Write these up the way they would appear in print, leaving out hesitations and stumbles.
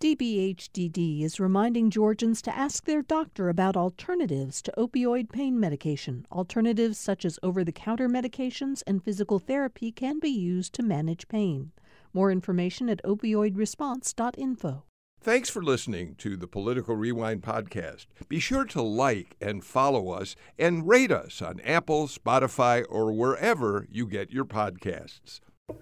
DBHDD is reminding Georgians to ask their doctor about alternatives to opioid pain medication. Alternatives such as over-the-counter medications and physical therapy can be used to manage pain. More information at opioidresponse.info. Thanks for listening to the Political Rewind podcast. Be sure to like and follow us and rate us on Apple, Spotify, or wherever you get your podcasts.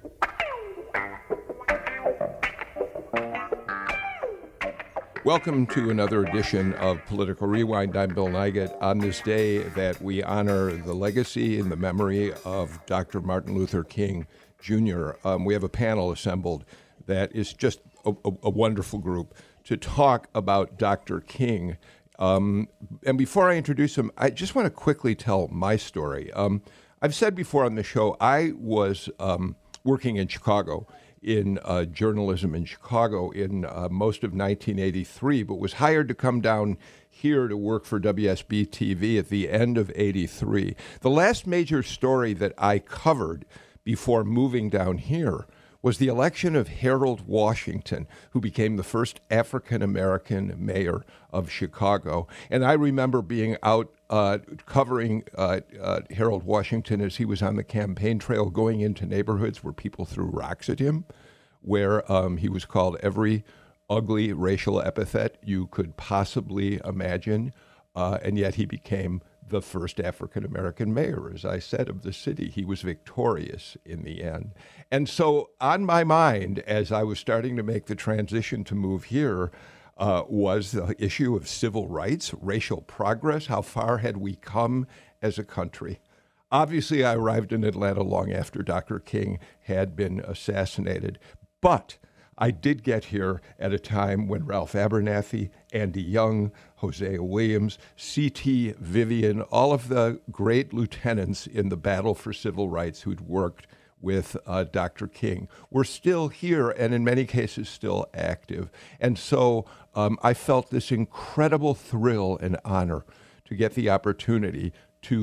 Welcome to another edition of Political Rewind. I'm Bill Nigut. On this day that we honor the legacy and the memory of Dr. Martin Luther King Jr., we have a panel assembled that is just a wonderful group to talk about Dr. King. And before I introduce him, I just want to quickly tell my story. I've said before on the show, I was working in Chicago in journalism in Chicago in most of 1983, but was hired to come down here to work for WSB-TV at the end of 83. The last major story that I covered before moving down here was the election of Harold Washington, who became the first African-American mayor of Chicago. And I remember being out covering Harold Washington as he was on the campaign trail, going into neighborhoods where people threw rocks at him, where he was called every ugly racial epithet you could possibly imagine, and yet he became the first African-American mayor, as I said, of the city. He was victorious in the end. And so on my mind, as I was starting to make the transition to move here, was the issue of civil rights, racial progress. How far had we come as a country? Obviously, I arrived in Atlanta long after Dr. King had been assassinated, but I did get here at a time when Ralph Abernathy, Andy Young, Hosea Williams, C.T. Vivian, all of the great lieutenants in the battle for civil rights who'd worked with Dr. King were still here and in many cases still active. And so I felt this incredible thrill and honor to get the opportunity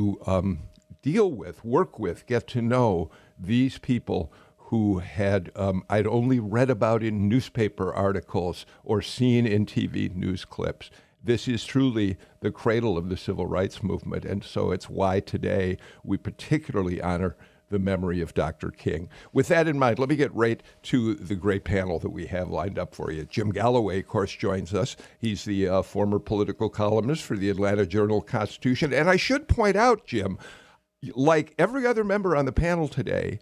to deal with, work with, get to know these people who had I'd only read about in newspaper articles or seen in TV news clips. This is truly the cradle of the civil rights movement, and so it's why today we particularly honor the memory of Dr. King. With that in mind, let me get right to the great panel that we have lined up for you. Jim Galloway, of course, joins us. He's the former political columnist for the Atlanta Journal-Constitution. And I should point out, Jim, like every other member on the panel today,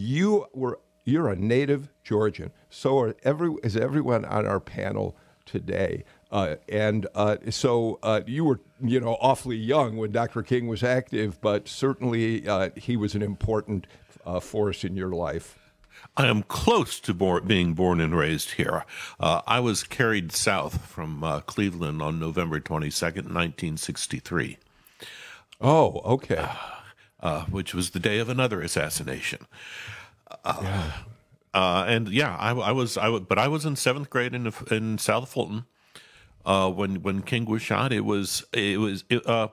you're a native Georgian. So is everyone on our panel today. So you were, awfully young when Dr. King was active, but certainly he was an important force in your life. I am close to being born and raised here. I was carried south from Cleveland on November 22nd, 1963. Oh, okay. Which was the day of another assassination. Yeah. I was in seventh grade in South Fulton when King was shot. It was the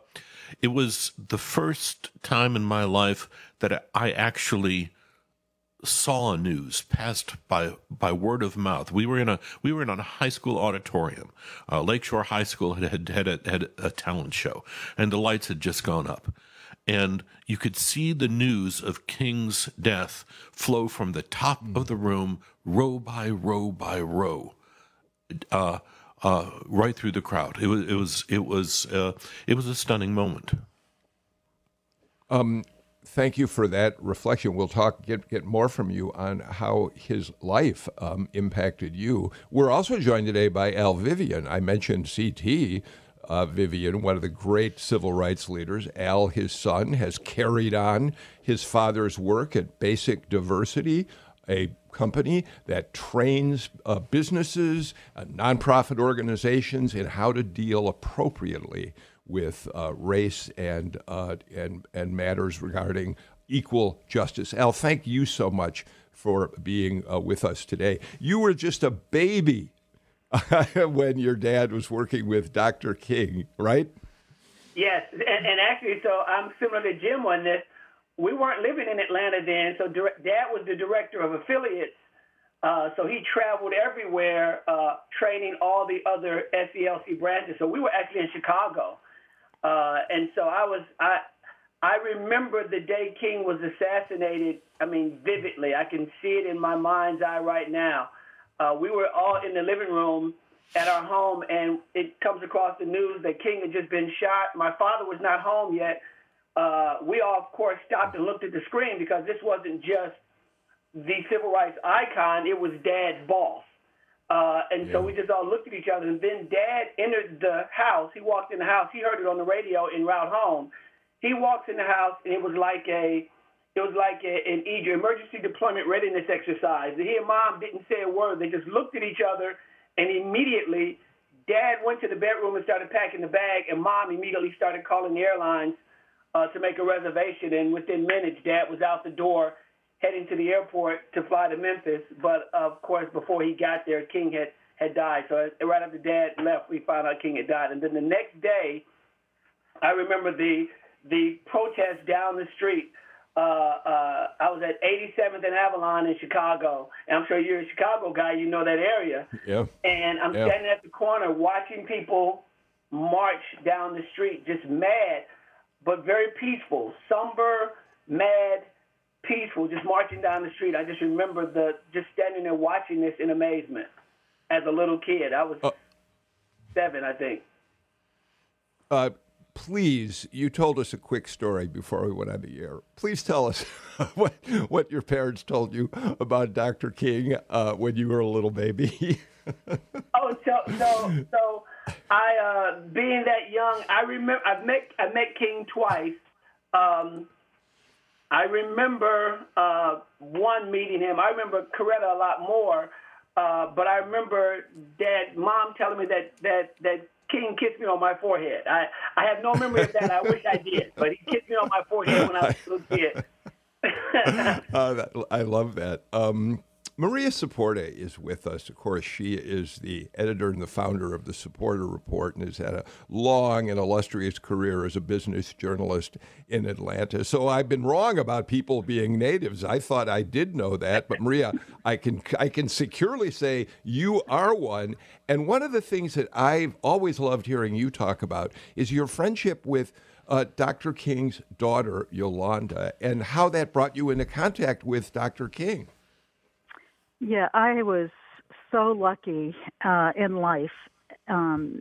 first time in my life that I actually saw news passed by word of mouth. We were in a high school auditorium. Lakeshore High School had a talent show, and the lights had just gone up. And you could see the news of King's death flow from the top of the room, row by row by row, right through the crowd. It was a stunning moment. Thank you for that reflection. We'll get more from you on how his life impacted you. We're also joined today by Al Vivian. I mentioned C.T. Vivian, one of the great civil rights leaders. Al, his son, has carried on his father's work at Basic Diversity, a company that trains businesses, nonprofit organizations in how to deal appropriately with race and matters regarding equal justice. Al, thank you so much for being with us today. You were just a baby when your dad was working with Dr. King, right? Yes, and actually, so I'm similar to Jim on this. We weren't living in Atlanta then, so Dad was the director of affiliates So he traveled everywhere, training all the other SELC branches. So we were actually in Chicago. And so I remember the day King was assassinated, vividly. I can see it in my mind's eye right now. We were all in the living room at our home, and it comes across the news that King had just been shot. My father was not home yet. We all, of course, stopped and looked at the screen because this wasn't just the civil rights icon, it was Dad's boss. So we just all looked at each other, and then Dad entered the house. He walked in the house. He heard it on the radio en route home. He walks in the house, and it was like an emergency deployment readiness exercise. He and Mom didn't say a word. They just looked at each other, and immediately Dad went to the bedroom and started packing the bag, and Mom immediately started calling the airlines to make a reservation. And within minutes, Dad was out the door heading to the airport to fly to Memphis. But, of course, before he got there, King had died. So right after Dad left, we found out King had died. And then the next day, I remember the protest down the street. I was at 87th and Avalon in Chicago. And I'm sure you're a Chicago guy. You know that area. Yeah. And I'm standing at the corner watching people march down the street, just mad, but very peaceful, somber, mad, peaceful, just marching down the street. I just remember just standing there watching this in amazement as a little kid. I was 7, I think. Please, you told us a quick story before we went on the air. Please tell us what your parents told you about Dr. King when you were a little baby. So I, being that young, I remember I met King twice. I remember one meeting him. I remember Coretta a lot more, but I remember Mom telling me that King kissed me on my forehead. I have no memory of that. I wish I did, but he kissed me on my forehead when I was a little kid. I love that. Maria Saporta is with us. Of course, she is the editor and the founder of the Saporta Report and has had a long and illustrious career as a business journalist in Atlanta. So I've been wrong about people being natives. I thought I did know that, but Maria, I can securely say you are one. And one of the things that I've always loved hearing you talk about is your friendship with Dr. King's daughter, Yolanda, and how that brought you into contact with Dr. King. Yeah, I was so lucky in life. In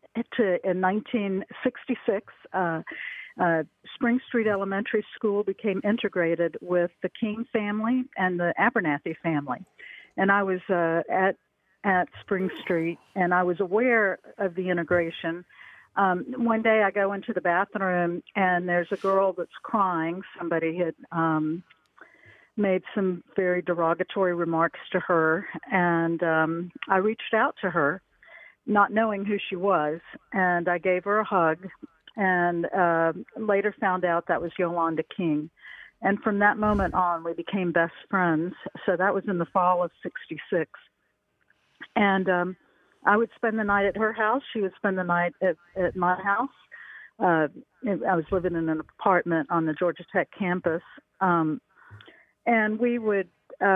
1966, Spring Street Elementary School became integrated with the King family and the Abernathy family. And I was at Spring Street, and I was aware of the integration. One day I go into the bathroom, and there's a girl that's crying. Somebody had made some very derogatory remarks to her, and I reached out to her, not knowing who she was, and I gave her a hug, and later found out that was Yolanda King. And from that moment on, we became best friends. So that was in the fall of '66. And I would spend the night at her house. She would spend the night at my house. I was living in an apartment on the Georgia Tech campus. And we would,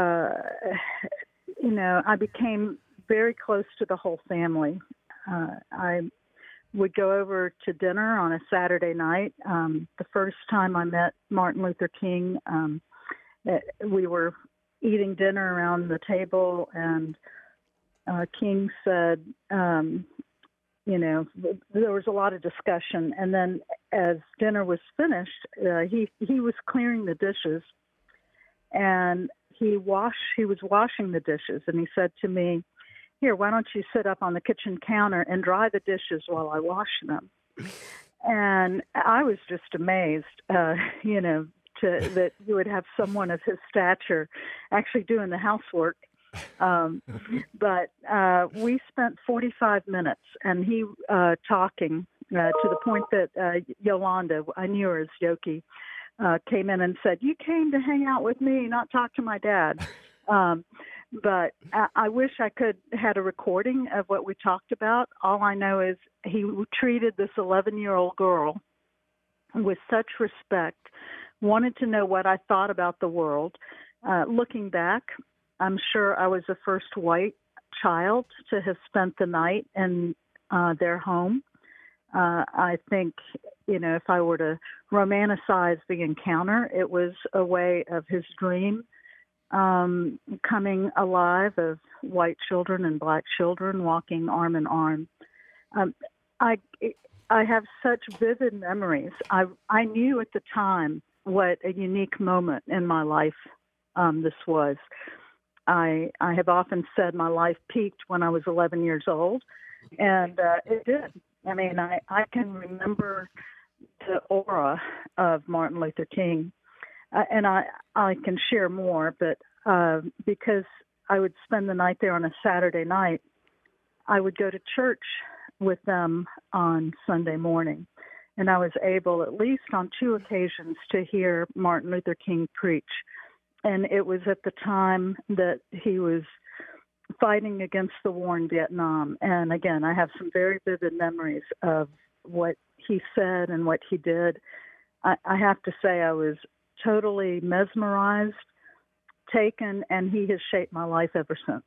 I became very close to the whole family. I would go over to dinner on a Saturday night. The first time I met Martin Luther King, we were eating dinner around the table, and King said, there was a lot of discussion. And then as dinner was finished, he was clearing the dishes. And he was washing the dishes, and he said to me, "Here, why don't you sit up on the kitchen counter and dry the dishes while I wash them?" And I was just amazed, that you would have someone of his stature actually doing the housework. But we spent 45 minutes, and he talking to the point that Yolanda, I knew her as Yoki, came in and said, "You came to hang out with me, not talk to my dad." But I wish I could had a recording of what we talked about. All I know is he treated this 11-year-old girl with such respect, wanted to know what I thought about the world. Looking back, I'm sure I was the first white child to have spent the night in their home. I think, if I were to romanticize the encounter, it was a way of his dream coming alive of white children and black children walking arm in arm. I have such vivid memories. I knew at the time what a unique moment in my life this was. I have often said my life peaked when I was 11 years old, and it did. I mean, I can remember the aura of Martin Luther King, and I can share more, but because I would spend the night there on a Saturday night, I would go to church with them on Sunday morning. And I was able, at least on 2 occasions, to hear Martin Luther King preach. And it was at the time that he was fighting against the war in Vietnam. And again, I have some very vivid memories of what he said and what he did. I have to say I was totally mesmerized, taken, and he has shaped my life ever since.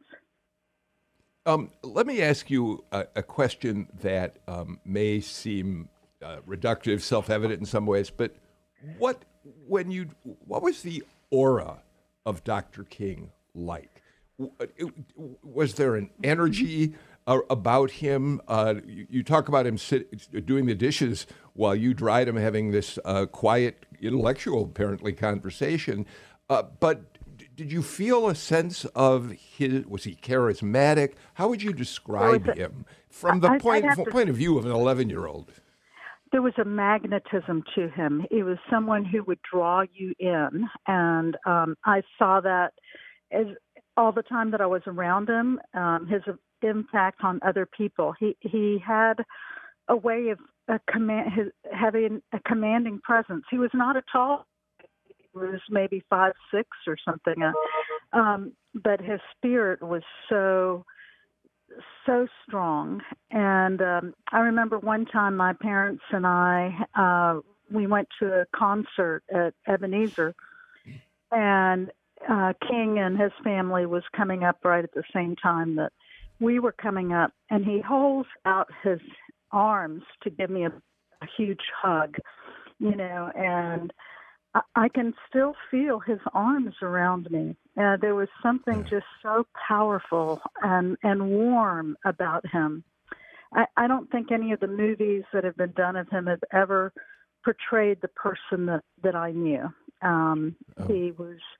Let me ask you a question that may seem reductive, self-evident in some ways, but what was the aura of Dr. King like? Was there an energy about him? You talk about him doing the dishes while you dried him, having this quiet, intellectual, apparently, conversation. But did you feel a sense of was he charismatic? How would you describe him from the point of view of an 11-year-old? There was a magnetism to him. He was someone who would draw you in, and I saw that as all the time that I was around him. His impact on other people. He had a way of having a commanding presence. He was not a tall. He was maybe 5'6" or something, but his spirit was so strong. And I remember one time my parents and I, we went to a concert at Ebenezer, and King and his family was coming up right at the same time that we were coming up, and he holds out his arms to give me a huge hug, and I can still feel his arms around me. There was something just so powerful and warm about him. I don't think any of the movies that have been done of him have ever portrayed the person that I knew. He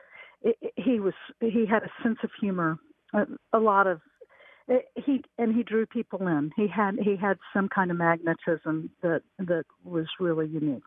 had a sense of humor, a lot of. He drew people in. He had some kind of magnetism that was really unique.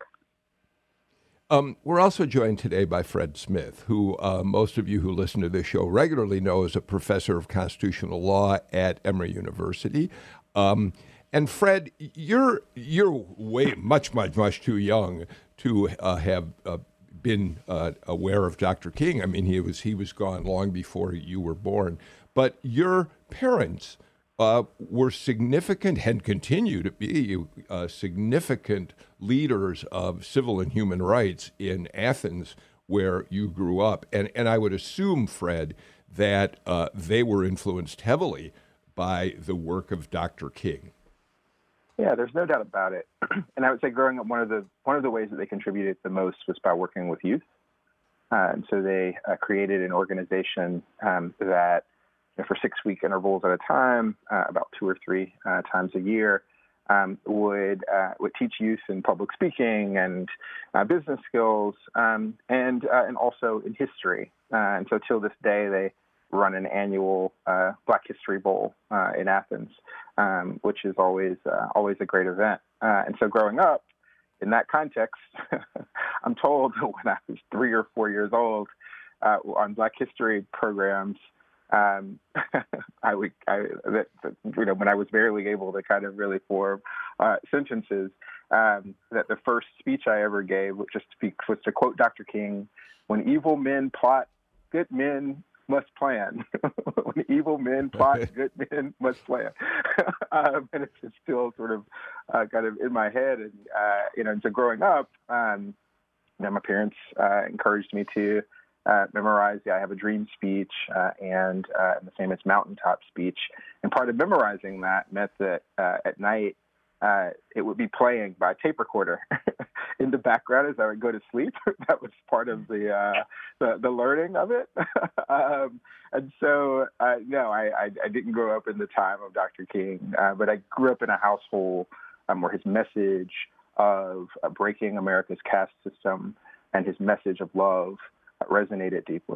We're also joined today by Fred Smith, who most of you who listen to this show regularly know is a professor of constitutional law at Emory University. And Fred, you're way much too young to have been aware of Dr. King. I mean, he was gone long before you were born. But your parents were significant and continue to be significant leaders of civil and human rights in Athens, where you grew up. And I would assume, Fred, that they were influenced heavily by the work of Dr. King. Yeah, there's no doubt about it. And I would say growing up, one of the ways that they contributed the most was by working with youth. And so they created an organization that, for 6-week intervals at a time, about 2 or 3 times a year, would teach youth in public speaking and business skills, and also in history. And so till this day, they run an annual Black History Bowl in Athens, which is always a great event. And so growing up in that context, I'm told when I was 3 or 4 years old, on Black History programs, when I was barely able to kind of really form sentences, that the first speech I ever gave was to quote Dr. King: "When evil men plot, good men must plan." When evil men plot, good men must plan. And it's just still sort of kind of in my head. And so growing up, my parents encouraged me to memorized the I Have a Dream speech and the famous Mountaintop speech. And part of memorizing that meant that at night it would be playing by tape recorder in the background as I would go to sleep. That was part of the learning of it. And so, no, I didn't grow up in the time of Dr. King, but I grew up in a household where his message of breaking America's caste system and his message of love resonated deeply.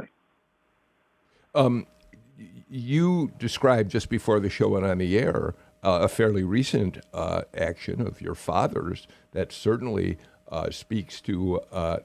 You described just before the show went on the air a fairly recent action of your father's that certainly speaks to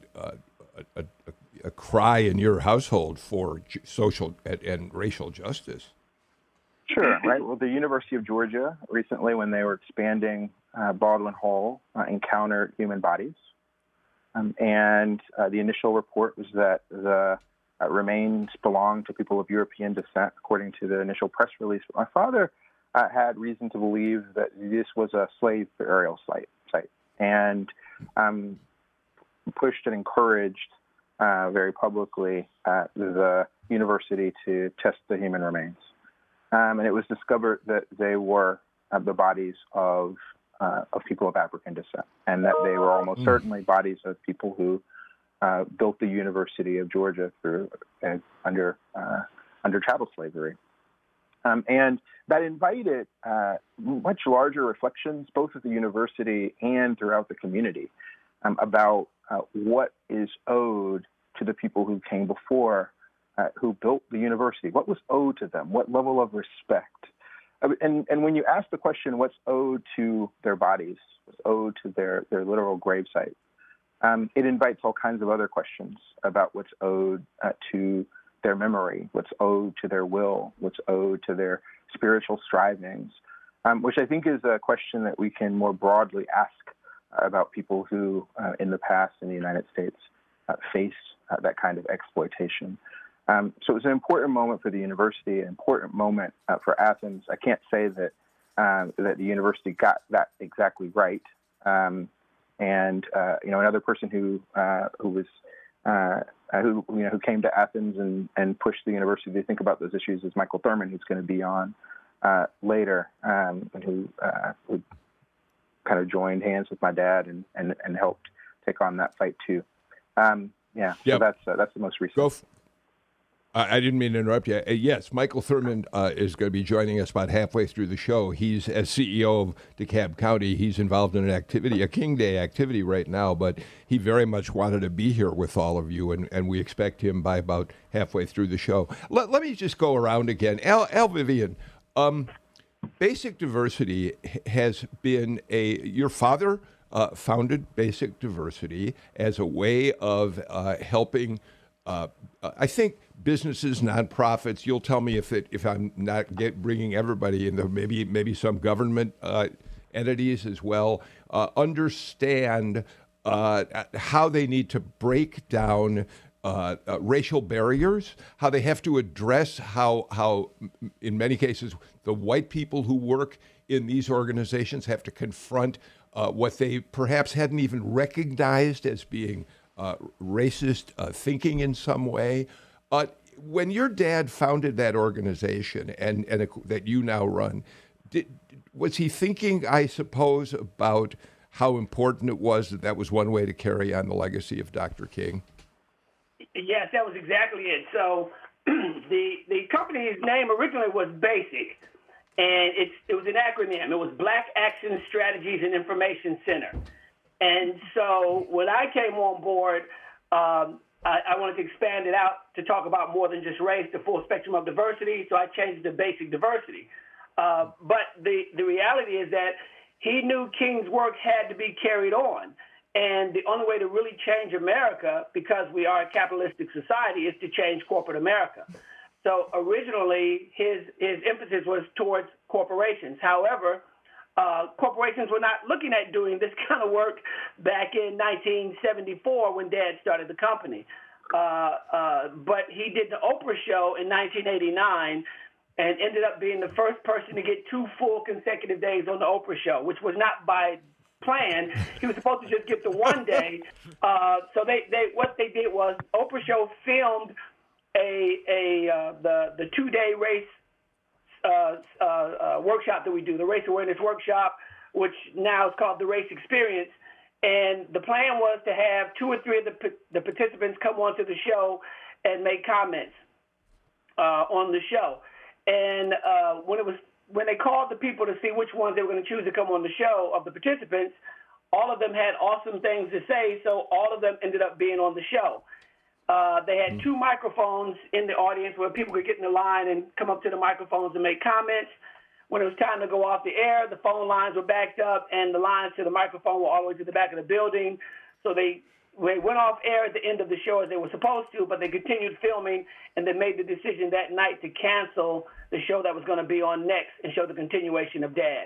a cry in your household for social and racial justice. Sure, right. Well, the University of Georgia recently, when they were expanding Baldwin Hall, encountered human bodies. And the initial report was that the remains belonged to people of European descent, according to the initial press release. But my father had reason to believe that this was a slave burial site and pushed and encouraged very publicly the university to test the human remains. And it was discovered that they were the bodies of people of African descent, and that they were almost certainly bodies of people who built the University of Georgia under chattel slavery. And that invited much larger reflections, both at the university and throughout the community, about what is owed to the people who came before, who built the university. What was owed to them? What level of respect? And when you ask the question, what's owed to their bodies, what's owed to their literal gravesite, it invites all kinds of other questions about what's owed to their memory, what's owed to their will, what's owed to their spiritual strivings, which I think is a question that we can more broadly ask about people who, in the past in the United States, faced that kind of exploitation. So it was an important moment for the university, an important moment for Athens. I can't say that that the university got that exactly right. Another person who came to Athens and pushed the university to think about those issues is Michael Thurman, who's going to be on later, and who kind of joined hands with my dad and helped take on that fight too. So that's the most recent. I didn't mean to interrupt you. Yes, Michael Thurman is going to be joining us about halfway through the show. He's, as CEO of DeKalb County, he's involved in an activity, a King Day activity right now, but he very much wanted to be here with all of you, and we expect him by about halfway through the show. Let me just go around again. Al Vivian, Basic Diversity has been your father founded Basic Diversity as a way of helping, I think, businesses, nonprofits. You'll tell me if I'm not bringing everybody in there. Maybe some government entities as well understand how they need to break down racial barriers, how they have to address how in many cases the white people who work in these organizations have to confront what they perhaps hadn't even recognized as being racist thinking in some way. When your dad founded that organization and that you now run, was he thinking, I suppose, about how important it was that was one way to carry on the legacy of Dr. King? Yes, that was exactly it. So the company's name originally was BASIC, and it was an acronym. It was Black Action Strategies and Information Center. And so when I came on board, I wanted to expand it out to talk about more than just race, the full spectrum of diversity, so I changed it to Basic Diversity. But the reality is that he knew King's work had to be carried on. And the only way to really change America, because we are a capitalistic society, is to change corporate America. So originally, his emphasis was towards corporations. However, corporations were not looking at doing this kind of work back in 1974 when Dad started the company. But he did the Oprah show in 1989 and ended up being the first person to get 2 full consecutive days on the Oprah show, which was not by planned. He was supposed to just get the one day. So what they did was Oprah Show filmed the 2-day race workshop that we do, the Race Awareness Workshop, which now is called the Race Experience. And the plan was to have 2 or 3 of the participants come onto the show and make comments on the show. And when they called the people to see which ones they were going to choose to come on the show of the participants, all of them had awesome things to say, so all of them ended up being on the show. They had 2 microphones in the audience where people could get in the line and come up to the microphones and make comments. When it was time to go off the air, the phone lines were backed up and the lines to the microphone were all the way to the back of the building. So they went off air at the end of the show as they were supposed to, but they continued filming and they made the decision that night to cancel the show that was going to be on next and show the continuation of Dad.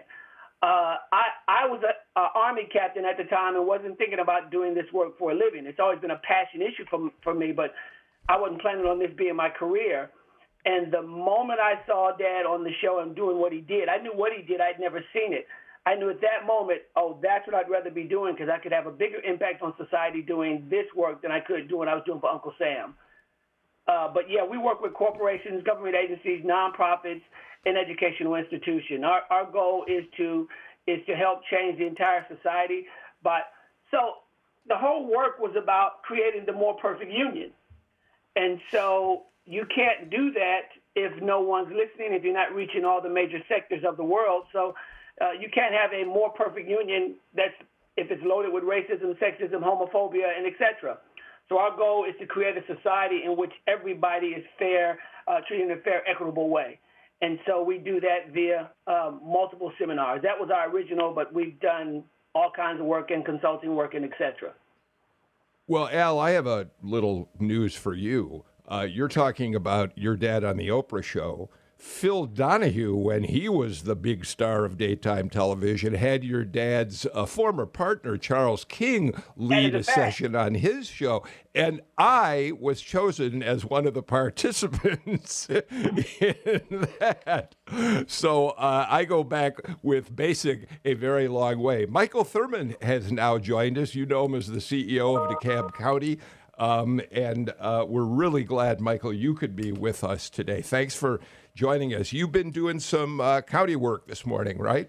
I was an Army captain at the time and wasn't thinking about doing this work for a living. It's always been a passion issue for me, but I wasn't planning on this being my career. And the moment I saw Dad on the show and doing what he did, I knew what he did. I'd never seen it. I knew at that moment, that's what I'd rather be doing because I could have a bigger impact on society doing this work than I could do what I was doing for Uncle Sam. But, yeah, we work with corporations, government agencies, nonprofits, and educational institutions. Our goal is to help change the entire society. So the whole work was about creating the more perfect union. And so you can't do that if no one's listening, if you're not reaching all the major sectors of the world. So you can't have a more perfect union if it's loaded with racism, sexism, homophobia, and et cetera. So our goal is to create a society in which everybody is fair, treated in a fair, equitable way. And so we do that via multiple seminars. That was our original, but we've done all kinds of work and consulting work and et cetera. Well, Al, I have a little news for you. You're talking about your dad on the Oprah Show. Phil Donahue, when he was the big star of daytime television, had your dad's former partner, Charles King, lead a session on his show. And I was chosen as one of the participants in that. So I go back with Basic a very long way. Michael Thurman has now joined us. You know him as the CEO of DeKalb County. And we're really glad, Michael, you could be with us today. Thanks for joining us. You've been doing some county work this morning, right?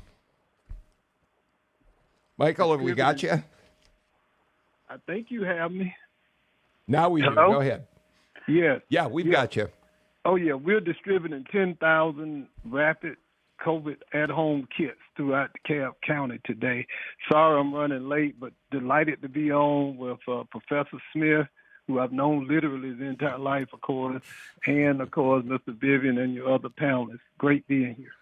Michael, have we got you? I think you have me. Now we do. Go ahead. Yes. Yeah, we've got you. Oh, yeah. We're distributing 10,000 rapid COVID at-home kits throughout DeKalb County today. Sorry I'm running late, but delighted to be on with Professor Smith, who I've known literally his entire life, of course, and, of course, Mr. Vivian and your other panelists. Great being here.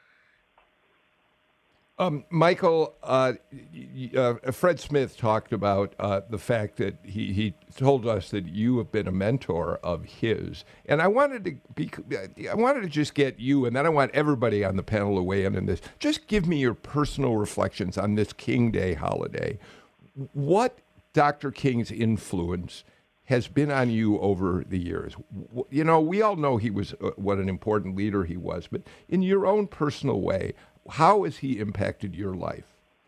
Michael, Fred Smith talked about the fact that he told us that you have been a mentor of his, and I wanted to just get you, and then I want everybody on the panel to weigh in on this. Just give me your personal reflections on this King Day holiday. What Dr. King's influence has been on you over the years? You know, we all know he was what an important leader he was, but in your own personal way, how has he impacted your life?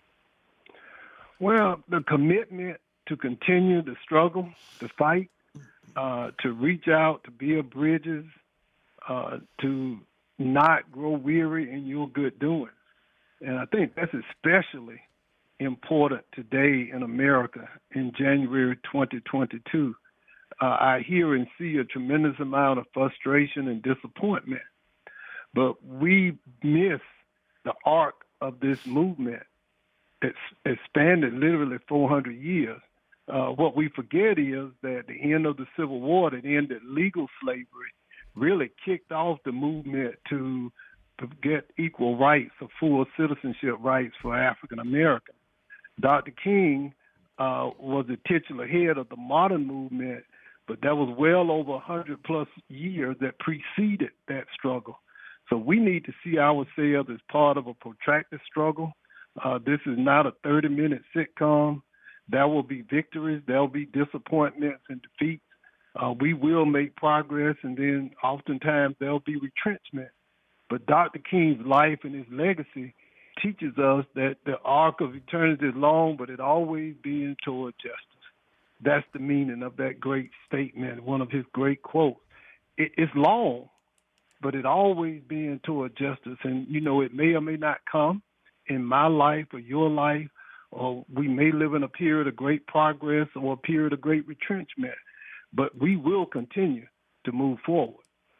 Well, the commitment to continue the struggle, to fight, to reach out, to build bridges, to not grow weary in your good doing. And I think that's especially important today in America in January 2022. I hear and see a tremendous amount of frustration and disappointment, but we miss the arc of this movement that's expanded literally 400 years. What we forget is that the end of the Civil War that ended legal slavery really kicked off the movement to get equal rights or full citizenship rights for African Americans. Dr. King was the titular head of the modern movement, but that was well over 100 plus years that preceded that struggle. So we need to see ourselves as part of a protracted struggle. This is not a 30-minute sitcom. There will be victories. There will be disappointments and defeats. We will make progress, and then oftentimes there will be retrenchment. But Dr. King's life and his legacy teaches us that the arc of eternity is long, but it always being toward justice. That's the meaning of that great statement, one of his great quotes. It's long, but it always being toward justice. And, it may or may not come in my life or your life, or we may live in a period of great progress or a period of great retrenchment, but we will continue to move forward.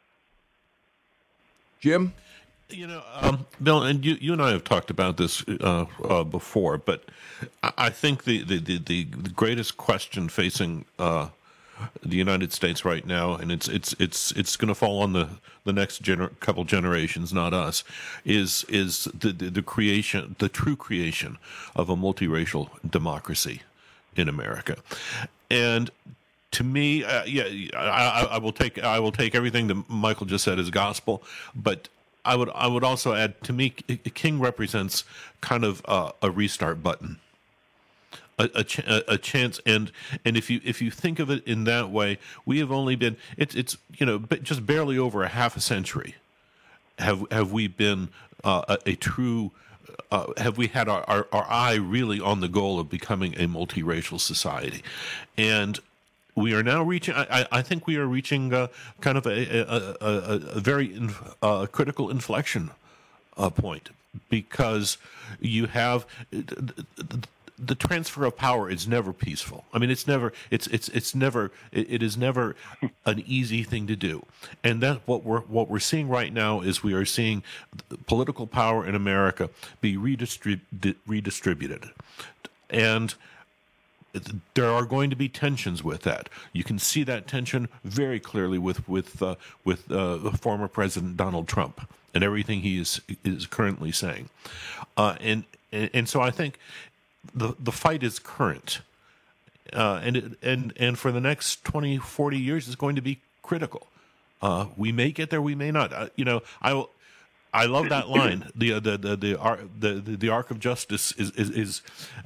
Jim? Bill, and you and I have talked about this before, but I think the greatest question facing the United States right now, and it's going to fall on the next couple generations, not us, is the true creation of a multiracial democracy in America, and. To me, I will take everything that Michael just said as gospel, but I would also add, to me, King represents kind of a restart button, a chance, and if you think of it in that way, we have only been it's just barely over a half a century have we been a true. Have we had our eye really on the goal of becoming a multiracial society, and we are now reaching. I think we are reaching kind of a very critical inflection point, because you have the transfer of power is never peaceful. I mean, it is never an easy thing to do, and that what we're seeing right now is we are seeing political power in America be redistributed, and there are going to be tensions with that. You can see that tension very clearly with former President Donald Trump and everything he is currently saying, and so I think the fight is current, and for the next 20, 40 years is going to be critical. We may get there, we may not. I love that line. The arc of justice is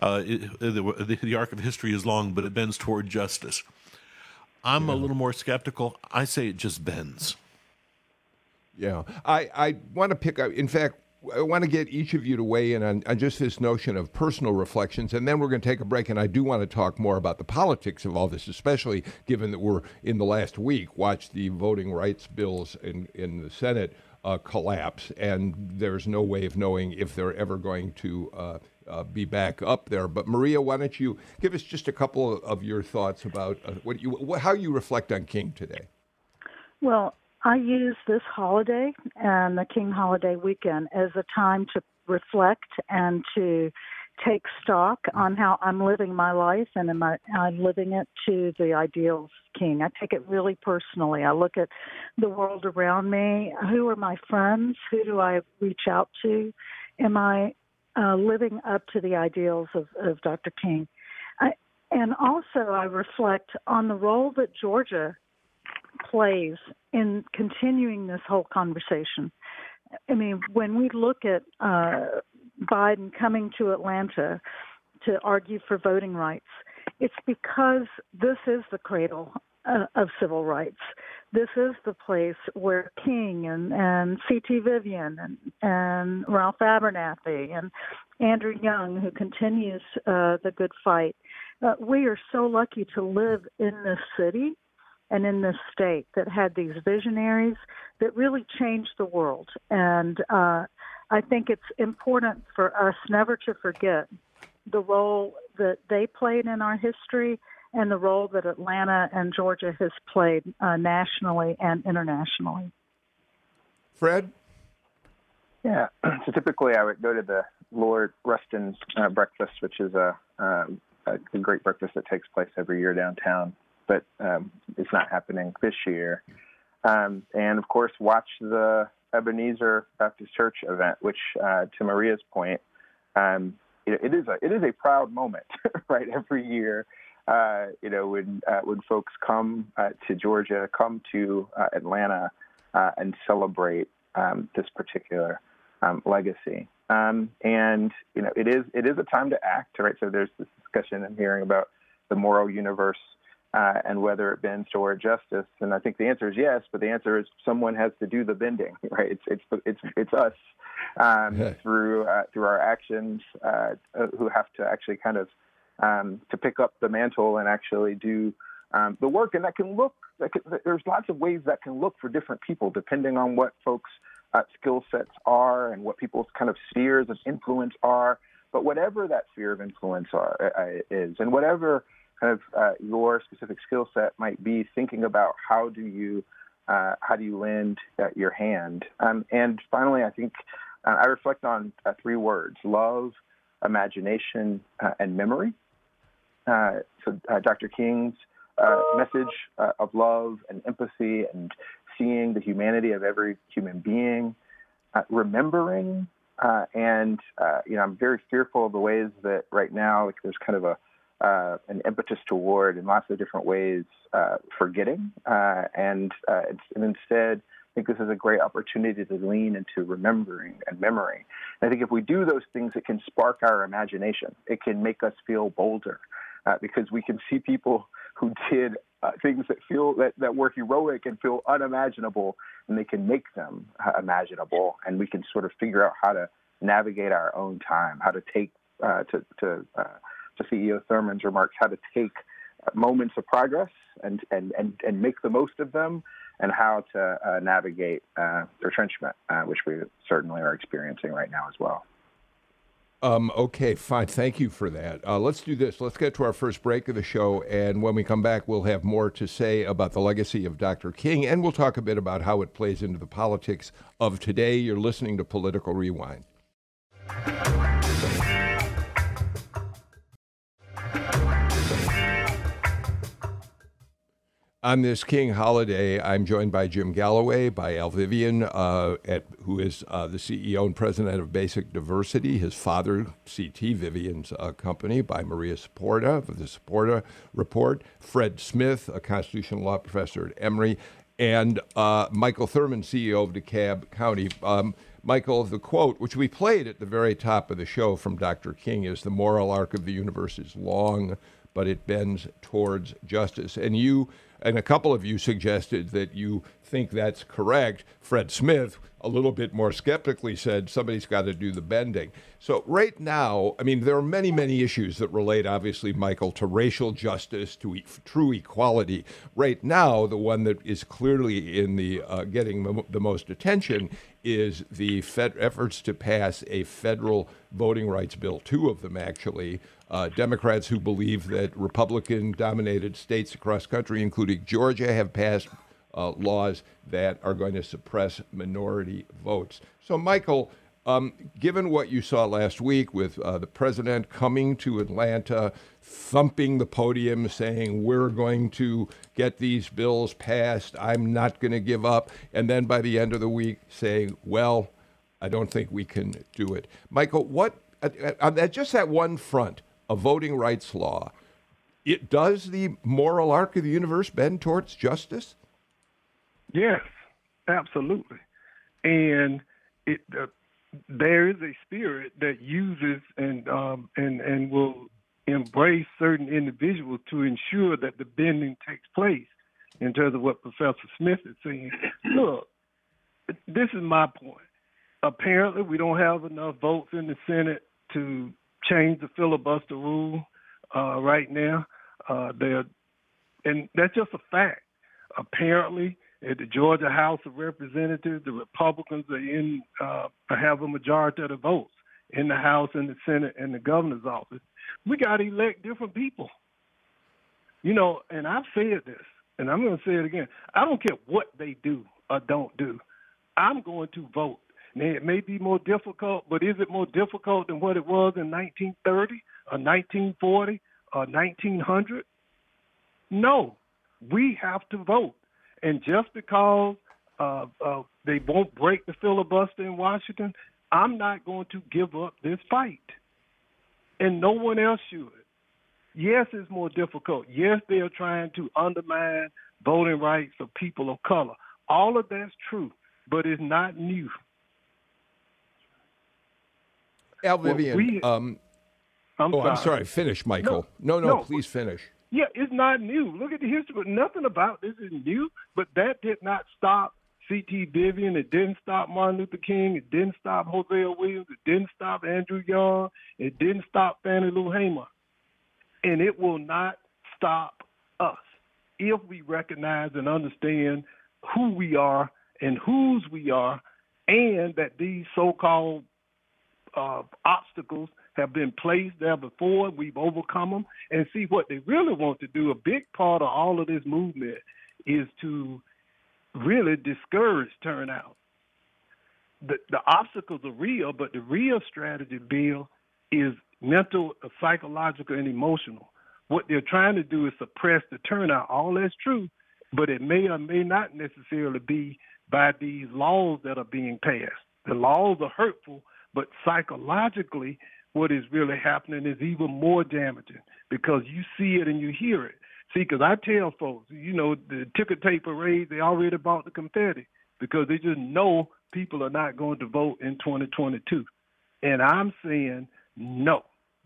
the arc of history is long, but it bends toward justice. I'm a little more skeptical. I say it just bends. Yeah, I want to pick up. In fact, I want to get each of you to weigh in on just this notion of personal reflections, and then we're going to take a break, and I do want to talk more about the politics of all this, especially given that we're in the last week watched the voting rights bills in the Senate collapse, and there's no way of knowing if they're ever going to be back up there. But Maria, why don't you give us just a couple of your thoughts about how you reflect on King today? Well, I use this holiday and the King holiday weekend as a time to reflect and to take stock on how I'm living my life, and am I living it to the ideals of King. I take it really personally. I look at the world around me. Who are my friends? Who do I reach out to? Am I living up to the ideals of Dr. King? And also I reflect on the role that Georgia plays in continuing this whole conversation. I mean, when we look at Biden coming to Atlanta to argue for voting rights, it's because this is the cradle of civil rights. This is the place where King and C.T. Vivian and Ralph Abernathy and Andrew Young, who continues the good fight. We are so lucky to live in this city and in this state that had these visionaries that really changed the world. And I think it's important for us never to forget the role that they played in our history and the role that Atlanta and Georgia has played nationally and internationally. Fred? Yeah, so typically I would go to the Lord Rustin's breakfast, which is a great breakfast that takes place every year downtown, but it's not happening this year. And of course, watch the Ebenezer Baptist Church event, which, to Maria's point, it is a proud moment, right? Every year, when folks come to Georgia, come to Atlanta, and celebrate this particular legacy. And it is a time to act, right? So there's this discussion I'm hearing about the moral universe and whether it bends toward justice. And I think the answer is yes, but the answer is someone has to do the bending, right? It's us through our actions who have to actually kind of to pick up the mantle and actually do the work. And there's lots of ways that can look for different people depending on what folks' skill sets are and what people's kind of spheres of influence are. But whatever that sphere of influence is, and whatever kind of your specific skill set might be, thinking about how do you lend your hand. And finally, I think I reflect on 3 words: love, imagination, and memory. So Dr. King's message of love and empathy and seeing the humanity of every human being, remembering, and I'm very fearful of the ways that right now there's kind of an impetus toward, in lots of different ways, forgetting, and instead, I think this is a great opportunity to lean into remembering and memory. And I think if we do those things, it can spark our imagination. It can make us feel bolder, because we can see people who did things that were heroic and feel unimaginable, and they can make them imaginable, and we can sort of figure out how to navigate our own time, how to take to CEO Thurman's remarks, how to take moments of progress and make the most of them, and how to navigate retrenchment, which we certainly are experiencing right now as well. Okay, fine. Thank you for that. Let's do this. Let's get to our first break of the show, and when we come back, we'll have more to say about the legacy of Dr. King, and we'll talk a bit about how it plays into the politics of today. You're listening to Political Rewind. On this King holiday, I'm joined by Jim Galloway, by Al Vivian, who is the CEO and president of Basic Diversity, his father, C.T. Vivian's company, by Maria Saporta of the Saporta Report, Fred Smith, a constitutional law professor at Emory, and Michael Thurman, CEO of DeKalb County. Michael, the quote, which we played at the very top of the show from Dr. King, is "The moral arc of the universe is long, but it bends towards justice." And you and a couple of you suggested that you think that's correct. Fred Smith, a little bit more skeptically, said somebody's got to do the bending. So right now, I mean, there are many, many issues that relate, obviously, Michael, to racial justice, to true equality. Right now, the one that is clearly in the getting the most attention is the efforts to pass a federal voting rights bill, 2 of them actually. Democrats who believe that Republican-dominated states across country, including Georgia, have passed laws that are going to suppress minority votes. So, Michael, given what you saw last week with the president coming to Atlanta, thumping the podium, saying, we're going to get these bills passed, I'm not going to give up, and then by the end of the week saying, well, I don't think we can do it. Michael, what, just that one front, a voting rights law, does the moral arc of the universe bend towards justice? Yes, absolutely. And there is a spirit that uses and will embrace certain individuals to ensure that the bending takes place. In terms of what Professor Smith is saying, look, this is my point. Apparently, we don't have enough votes in the Senate to change the filibuster rule right now. And that's just a fact. Apparently, at the Georgia House of Representatives, the Republicans have a majority of the votes in the House and the Senate and the governor's office. We got to elect different people. And I've said this, and I'm going to say it again. I don't care what they do or don't do. I'm going to vote. Now, it may be more difficult, but is it more difficult than what it was in 1930 or 1940 or 1900? No. We have to vote. And just because they won't break the filibuster in Washington, I'm not going to give up this fight. And no one else should. Yes, it's more difficult. Yes, they are trying to undermine voting rights of people of color. All of that's true, but it's not new. Al Vivian, I'm sorry. Finish, Michael. No, please finish. Yeah, it's not new. Look at the history, but nothing about this is new. But that did not stop C.T. Vivian. It didn't stop Martin Luther King. It didn't stop Hosea Williams. It didn't stop Andrew Young. It didn't stop Fannie Lou Hamer. And it will not stop us if we recognize and understand who we are and whose we are, and that these so-called obstacles have been placed there before. We've overcome them. And see, what they really want to do, a big part of all of this movement is to really discourage turnout. The obstacles are real, but the real strategy, Bill, is mental, psychological, and emotional. What they're trying to do is suppress the turnout. All that's true, but it may or may not necessarily be by these laws that are being passed. The laws are hurtful, but psychologically, what is really happening is even more damaging because you see it and you hear it. See, because I tell folks, the ticker tape parade, they already bought the confetti because they just know people are not going to vote in 2022. And I'm saying no.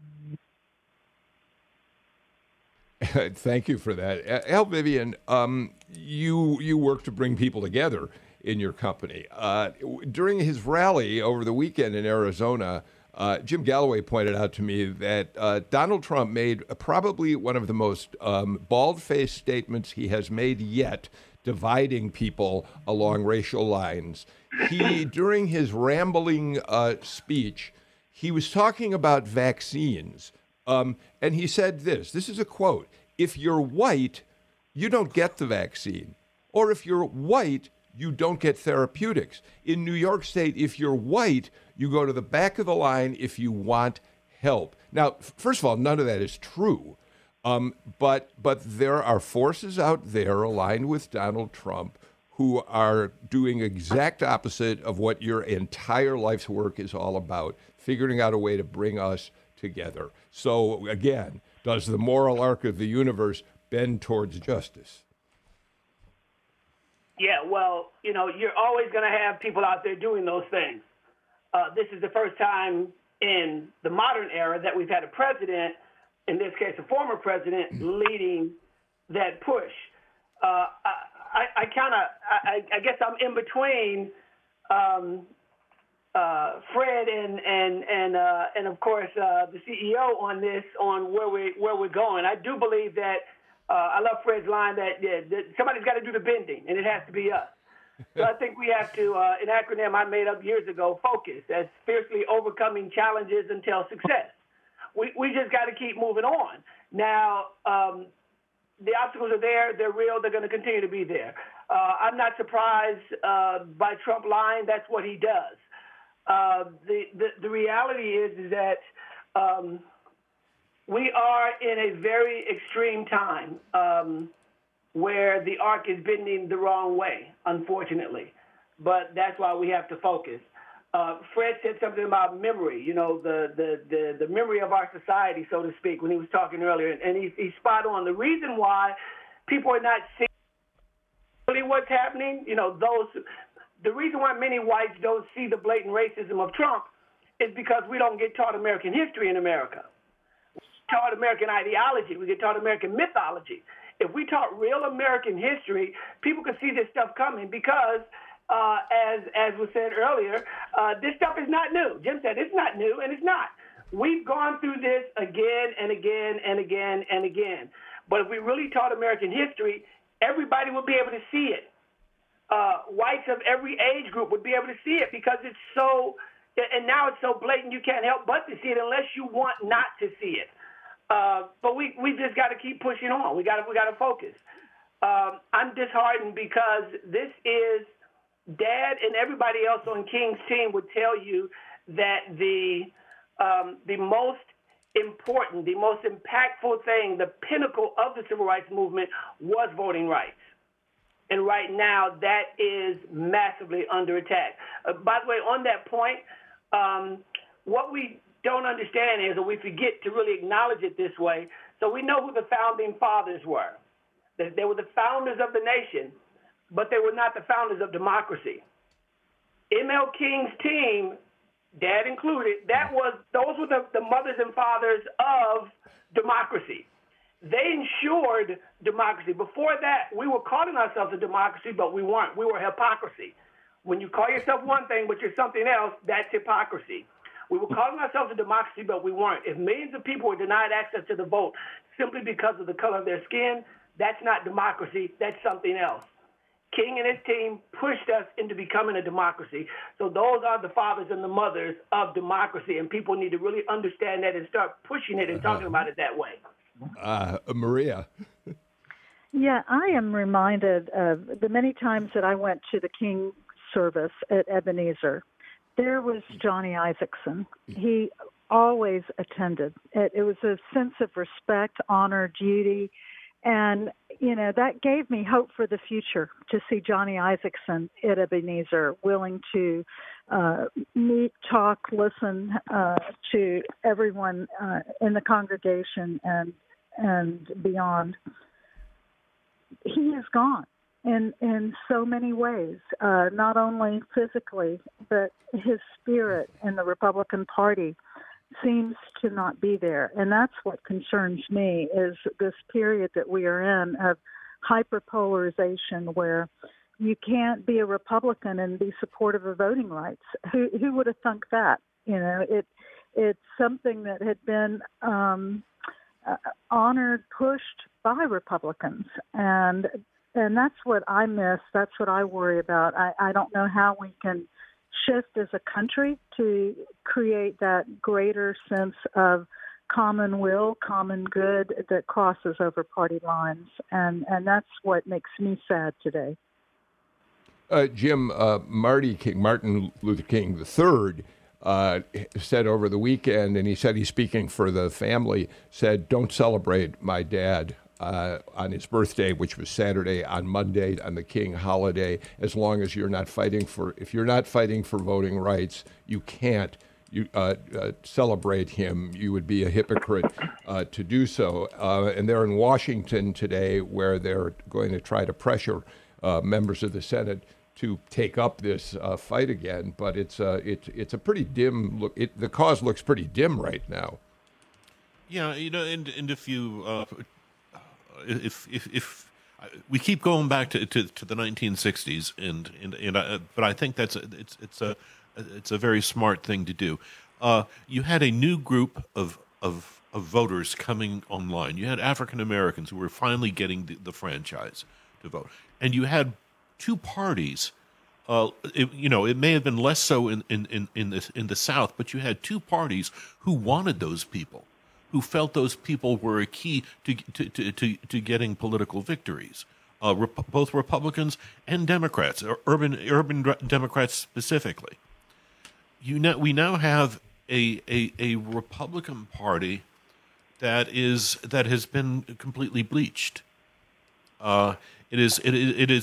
Thank you for that. Al Vivian, you work to bring people together in your company. During his rally over the weekend in Arizona, Jim Galloway pointed out to me that Donald Trump made probably one of the most bald-faced statements he has made yet, dividing people along racial lines. During his rambling speech, he was talking about vaccines, and he said this is a quote: "If you're white, you don't get the vaccine. Or if you're white, you don't get therapeutics. In New York State, if you're white, you go to the back of the line if you want help." Now, first of all, none of that is true. But there are forces out there aligned with Donald Trump who are doing exact opposite of what your entire life's work is all about, figuring out a way to bring us together. So again, does the moral arc of the universe bend towards justice? Yeah, well, you're always going to have people out there doing those things. This is the first time in the modern era that we've had a president, in this case a former president, leading that push. I guess I'm in between Fred and of course the CEO on this, on where we're going. I do believe that I love Fred's line that somebody's got to do the bending, and it has to be us. So I think we have to, an acronym I made up years ago, FOCUS, as fiercely overcoming challenges until success. We just got to keep moving on. Now, the obstacles are there. They're real. They're going to continue to be there. I'm not surprised by Trump lying. That's what he does. The reality is that we are in a very extreme time where the arc is bending the wrong way, unfortunately. But that's why we have to focus. Fred said something about memory, the memory of our society, so to speak, when he was talking earlier. And he's spot on. The reason why people are not seeing really what's happening, the reason why many whites don't see the blatant racism of Trump is because we don't get taught American history in America. We get taught American ideology. We get taught American mythology. If we taught real American history, people could see this stuff coming because, as was said earlier, this stuff is not new. Jim said it's not new, and it's not. We've gone through this again and again and again and again. But if we really taught American history, everybody would be able to see it. Whites of every age group would be able to see it because it's so, and now it's so blatant you can't help but to see it unless you want not to see it. But we just got to keep pushing on. We got to focus. I'm disheartened because this is, Dad and everybody else on King's team would tell you that the most important, the most impactful thing, the pinnacle of the civil rights movement was voting rights. And right now, that is massively under attack. By the way, on that point, what we don't understand is, or we forget to really acknowledge it this way, so we know who the founding fathers were. They were the founders of the nation, but they were not the founders of democracy. M.L. King's team, Dad included, those were the mothers and fathers of democracy. they ensured democracy. Before that, we were calling ourselves a democracy, but we weren't. We were hypocrisy. When you call yourself one thing, but you're something else, that's hypocrisy. We were calling ourselves a democracy, but we weren't. If millions of people were denied access to the vote simply because of the color of their skin, that's not democracy. That's something else. King and his team pushed us into becoming a democracy. So those are the fathers and the mothers of democracy, and people need to really understand that and start pushing it and talking about it that way. Maria. Yeah, I am reminded of the many times that I went to the King service at Ebenezer. There was Johnny Isaacson. He always attended. It was a sense of respect, honor, duty. And, that gave me hope for the future to see Johnny Isaacson at Ebenezer willing to meet, talk, listen to everyone in the congregation and beyond. He is gone in so many ways, not only physically, but his spirit in the Republican Party seems to not be there. And that's what concerns me, is this period that we are in of hyperpolarization, where you can't be a Republican and be supportive of voting rights. Who would have thunk that? It's something that had been honored, pushed by Republicans, and that's what I miss. That's what I worry about. I don't know how we can shift as a country to create that greater sense of common will, common good that crosses over party lines, and that's what makes me sad today. Jim, Martin Luther King III said over the weekend, and he said he's speaking for the family, said, "Don't celebrate my dad on his birthday, which was Saturday, on Monday, on the King holiday, as long as you're not fighting for, if you're not fighting for voting rights, you can't celebrate him. You would be a hypocrite to do so." And they're in Washington today, where they're going to try to pressure members of the Senate to take up this fight again. But it's a pretty dim look. The cause looks pretty dim right now. Yeah, and if you if we keep going back to the 1960s, but I think it's a very smart thing to do. You had a new group of voters coming online. You had African Americans who were finally getting the franchise to vote, and you had two parties. It may have been less so in the South, but you had two parties who wanted those people, who felt those people were a key to getting political victories. Both Republicans and Democrats, or urban Democrats specifically. We now have a Republican Party that has been completely bleached. It is a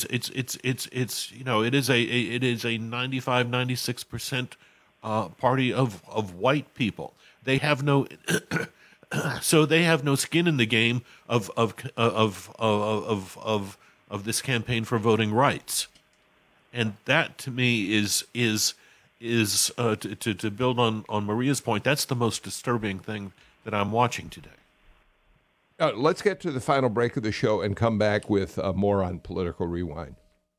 95-96% party of white people. They have no so they have no skin in the game of this campaign for voting rights, and that to me is to build on Maria's point. That's the most disturbing thing that I'm watching today. Let's get to the final break of the show and come back with more on Political Rewind.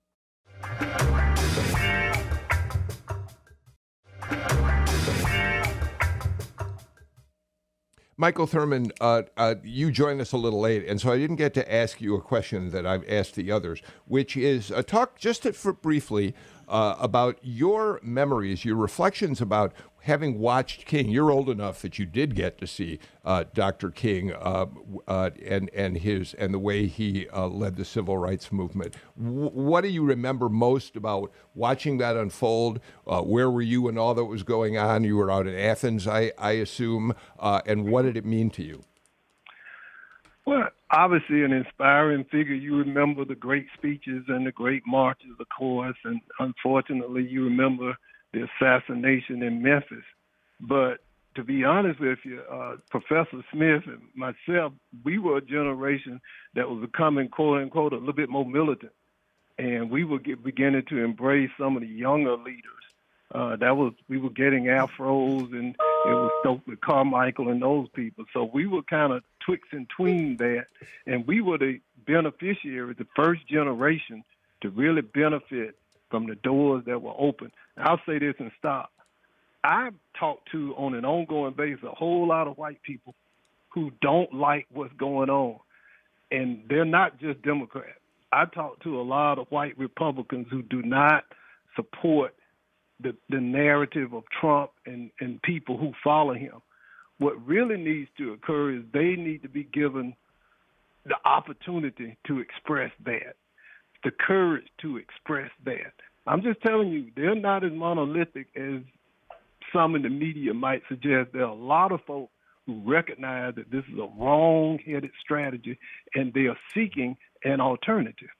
Michael Thurmond, you joined us a little late, and so I didn't get to ask you a question that I've asked the others, which is talk just briefly about your memories, your reflections about having watched King. You're old enough that you did get to see Dr. King and the way he led the civil rights movement. What do you remember most about watching that unfold? Where were you when all that was going on? You were out in Athens, I assume, and what did it mean to you? Well, obviously an inspiring figure. You remember the great speeches and the great marches, of course, and unfortunately you remember the assassination in Memphis. But to be honest with you, Professor Smith and myself, we were a generation that was becoming, quote unquote, a little bit more militant. And we were beginning to embrace some of the younger leaders. We were getting afros, and it was Stokely Carmichael and those people. So we were kind of betwixt and tween that, and we were the beneficiaries, the first generation to really benefit from the doors that were open. I'll say this and stop. I've talked to, on an ongoing basis, a whole lot of white people who don't like what's going on, and they're not just Democrats. I talk to a lot of white Republicans who do not support the narrative of Trump and people who follow him. What really needs to occur is they need to be given the opportunity to express that, the courage to express that. I'm just telling you, they're not as monolithic as some in the media might suggest. There are a lot of folks who recognize that this is a wrong-headed strategy, and they are seeking an alternative.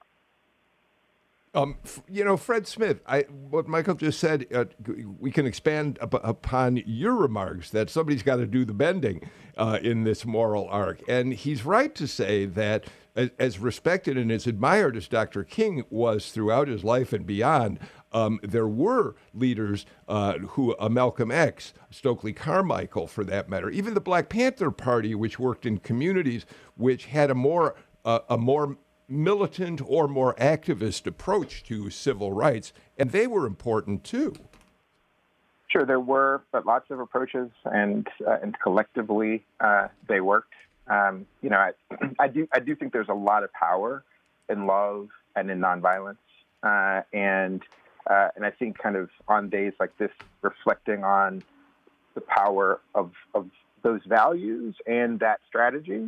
Fred Smith, what Michael just said, we can expand upon your remarks that somebody's got to do the bending in this moral arc. And he's right to say that as respected and as admired as Dr. King was throughout his life and beyond, there were leaders who, Malcolm X, Stokely Carmichael, for that matter, even the Black Panther Party, which worked in communities which had a more militant or more activist approach to civil rights, and they were important too. Sure, there were, but lots of approaches, and collectively they worked. I do think there's a lot of power in love and in nonviolence, and I think kind of on days like this, reflecting on the power of those values and that strategy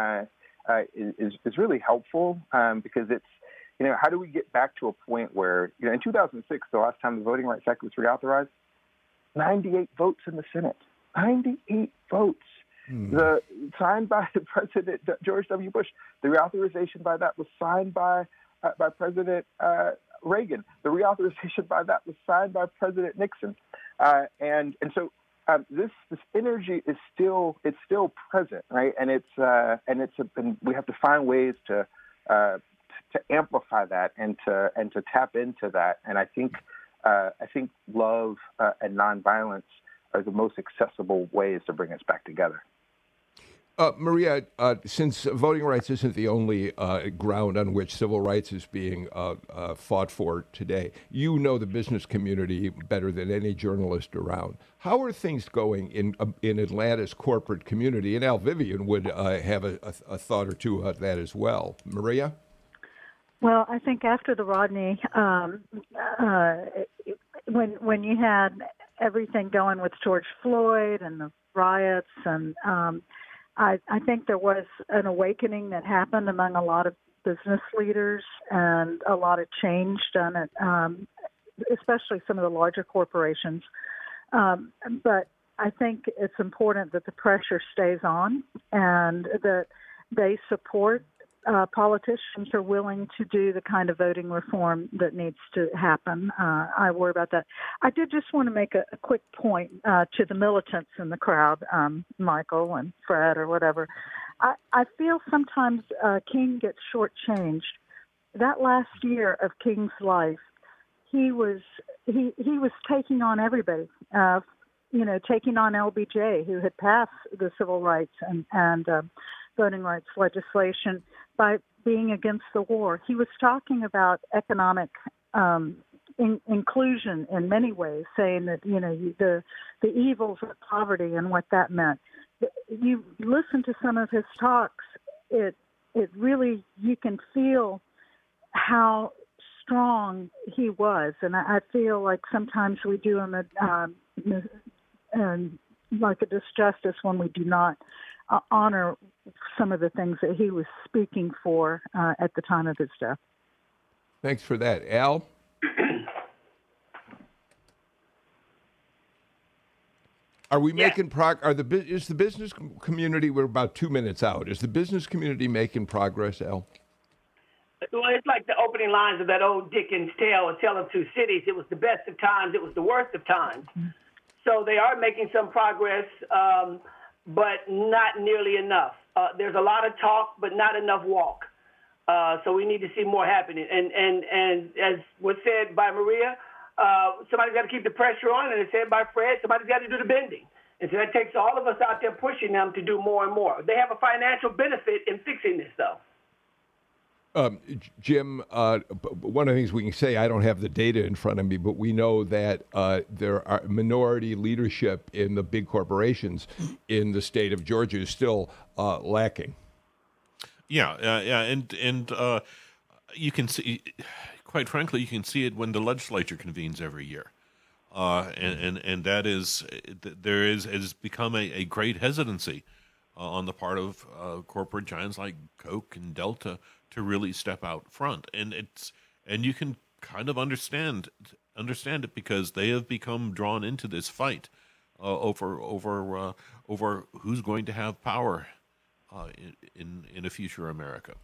is really helpful, because it's, how do we get back to a point where, in 2006, the last time the Voting Rights Act was reauthorized, 98 votes in the Senate, 98 votes. Signed by President George W. Bush. The reauthorization by that was signed by President Reagan. The reauthorization by that was signed by President Nixon. And so this energy is still present, right? And we have to find ways to amplify that and to tap into that. And I think love and nonviolence are the most accessible ways to bring us back together. Maria, since voting rights isn't the only ground on which civil rights is being fought for today, you know the business community better than any journalist around. How are things going in Atlanta's corporate community? And Al Vivian would have a thought or two about that as well. Maria? Well, I think after the Rodney, when you had everything going with George Floyd and the riots, and I think there was an awakening that happened among a lot of business leaders and a lot of change done at, especially some of the larger corporations. But I think it's important that the pressure stays on and that they support politicians who are willing to do the kind of voting reform that needs to happen. I worry about that. I did just want to make a quick point to the militants in the crowd, Michael and Fred or whatever. I feel sometimes King gets shortchanged. That last year of King's life, he was taking on everybody. Taking on LBJ, who had passed the civil rights and voting rights legislation by being against the war. He was talking about economic inclusion in many ways, saying that the evils of poverty and what that meant. You listen to some of his talks, it really, you can feel how strong he was, and I feel like sometimes we do him like a disjustice when we do not honor some of the things that he was speaking for at the time of his death. Thanks for that. Al? Are we making is the business community, we're about 2 minutes out, is the business community making progress, Al? Well, it's like the opening lines of that old Dickens tale, A Tale of Two Cities. It was the best of times, it was the worst of times. So they are making some progress, but not nearly enough. There's a lot of talk, but not enough walk. So we need to see more happening. And as was said by Maria, somebody's got to keep the pressure on, and as said by Fred, somebody's got to do the bending. And so that takes all of us out there pushing them to do more and more. They have a financial benefit in fixing this, though. Jim, one of the things we can say, I don't have the data in front of me, but we know that there are minority leadership in the big corporations in the state of Georgia is still lacking. Yeah, and you can see, quite frankly, you can see it when the legislature convenes every year. And that is, it has become a great hesitancy on the part of corporate giants like Coke and Delta to really step out front, and you can kind of understand it because they have become drawn into this fight over who's going to have power in a future America.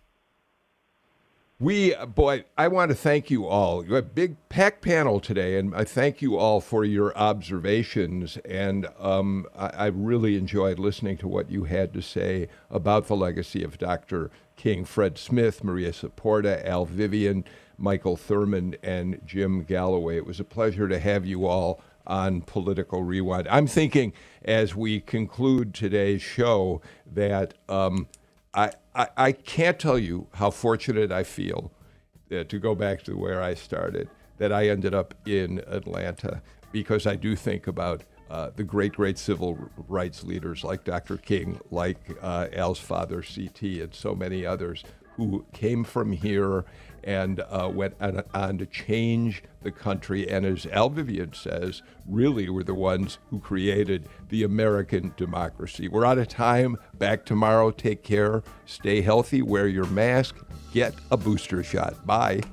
I want to thank you all. You have a big packed panel today, and I thank you all for your observations. And I really enjoyed listening to what you had to say about the legacy of Dr. King. Fred Smith, Maria Saporta, Al Vivian, Michael Thurman, and Jim Galloway. It was a pleasure to have you all on Political Rewind. I'm thinking as we conclude today's show that I can't tell you how fortunate I feel, to go back to where I started, that I ended up in Atlanta, because I do think about the great civil rights leaders like Dr. King, like Al's father, C.T., and so many others who came from here and went on to change the country, and as Al Vivian says, really were the ones who created the American democracy. We're out of time. Back tomorrow. Take care. Stay healthy. Wear your mask. Get a booster shot. Bye.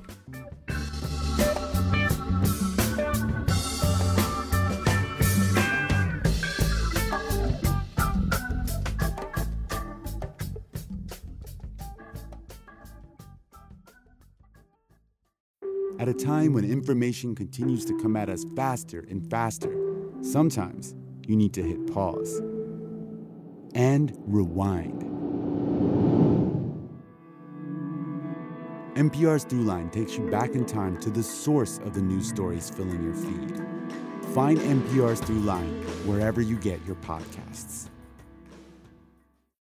At a time when information continues to come at us faster and faster, sometimes you need to hit pause and rewind. NPR's Throughline takes you back in time to the source of the news stories filling your feed. Find NPR's Throughline wherever you get your podcasts.